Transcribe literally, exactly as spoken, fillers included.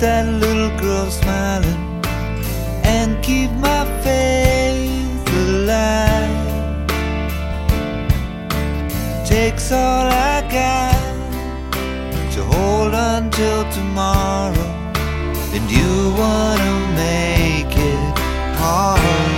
that little girl smiling and keep my faith alive. Takes all I got to hold until tomorrow, and you wanna make it hard.